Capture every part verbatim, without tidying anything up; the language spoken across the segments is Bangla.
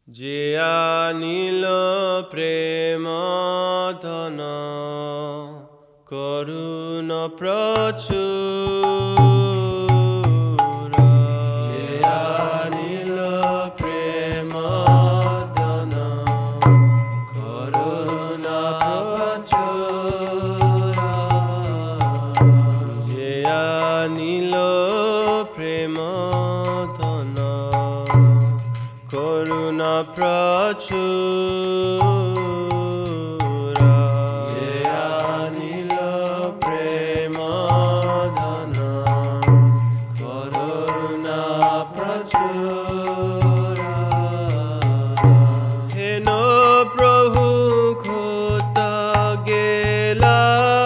যে আনিল প্রেম ধন করুণ প্রচুর, যে আনিল প্রেম ধন করুণ প্রচুর, যে আনিল প্রেম ধন করুণা প্রচুর, যে আনিল প্রেম ধন করুণা প্রচুর। হেন প্রভু খোত গেলা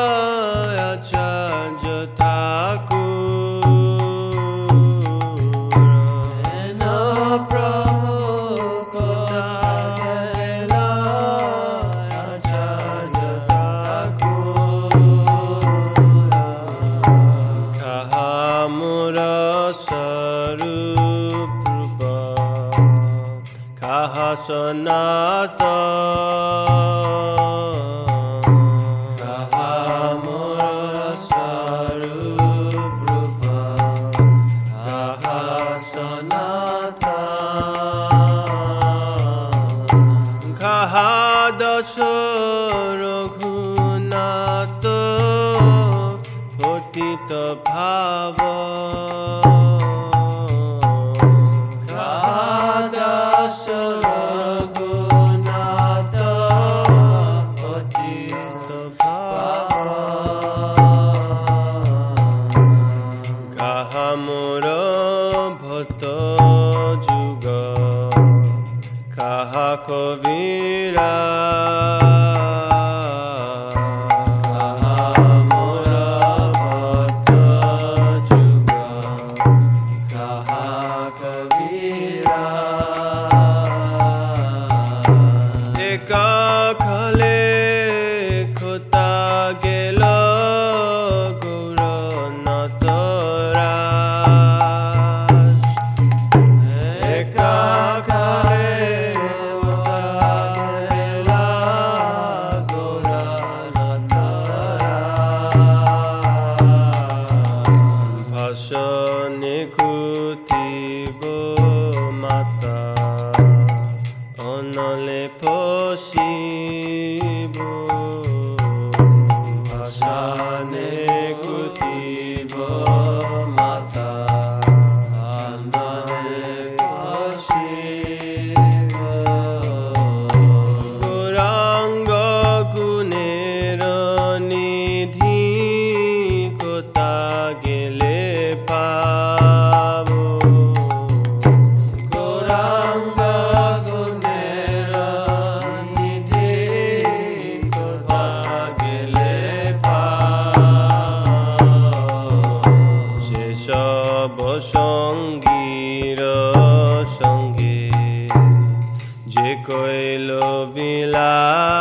আচার্য ঠাকুর, হেন প্রভু স্বরূপ রূপ কাহা সনাতন, কাহা মোর স্বরূপ রূপ কাহা সনাতন, কাহা দশ রঘুনাথ পতিত ভাব, দশ রঘুনাথ পতিত ভাব, কাহা মোর ভত যুগ কাহা কবিরা, কাখলে খোতা গেল গৌরনতরাজ, কাখলে খোতা গেল গৌরনতরাজ, ভাষণে কুতিব মাতা অনলে পশিব, ভাষণে কুতিব মাতা অনলে পশিব, গৌরাঙ্গ গুণের নিধি কোথা গেলে পাব, গৌরাঙ্গ গুণের নিধি কোথা গেলে পাব, সেসব সঙ্গীর সঙ্গে যে কইল বিলাস,